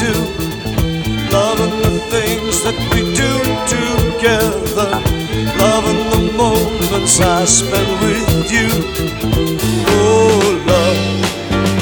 do, loving the things that we do together, loving the moments I spend with